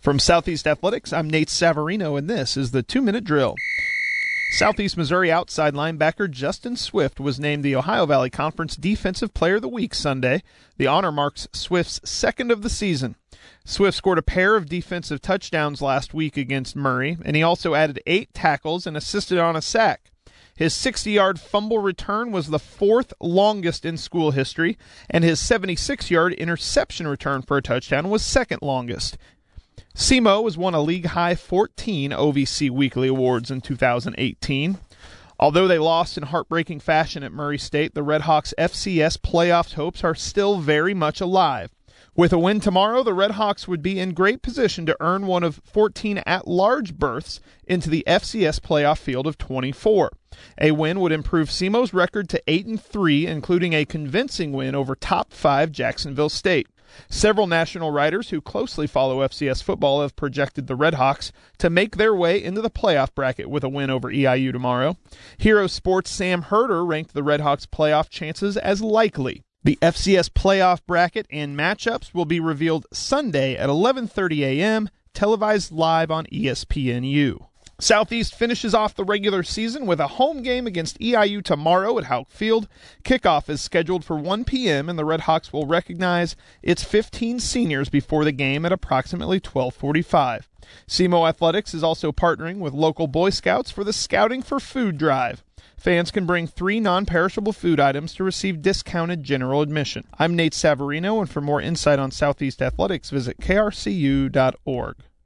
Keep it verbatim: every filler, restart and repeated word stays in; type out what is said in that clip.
From Southeast Athletics, I'm Nate Savarino, and this is the two-minute drill. Southeast Missouri outside linebacker Justin Swift was named the Ohio Valley Conference Defensive Player of the Week Sunday. The honor marks Swift's second of the season. Swift scored a pair of defensive touchdowns last week against Murray, and he also added eight tackles and assisted on a sack. His sixty-yard fumble return was the fourth longest in school history, and his seventy-six-yard interception return for a touchdown was second longest. S E M O has won a league-high fourteen O V C Weekly Awards in two thousand eighteen. Although they lost in heartbreaking fashion at Murray State, the Redhawks' F C S playoff hopes are still very much alive. With a win tomorrow, the Redhawks would be in great position to earn one of fourteen at-large berths into the F C S playoff field of twenty-four. A win would improve S E M O's record to eight and three, including a convincing win over top five Jacksonville State. Several national writers who closely follow F C S football have projected the Redhawks to make their way into the playoff bracket with a win over E I U tomorrow. Hero Sports' Sam Herder ranked the Redhawks' playoff chances as likely. The F C S playoff bracket and matchups will be revealed Sunday at eleven thirty a.m., televised live on E S P N U. Southeast finishes off the regular season with a home game against E I U tomorrow at Houck Field. Kickoff is scheduled for one p.m., and the Redhawks will recognize its fifteen seniors before the game at approximately twelve forty-five. S E M O Athletics is also partnering with local Boy Scouts for the Scouting for Food Drive. Fans can bring three non-perishable food items to receive discounted general admission. I'm Nate Savarino, and for more insight on Southeast Athletics, visit K R C U dot org.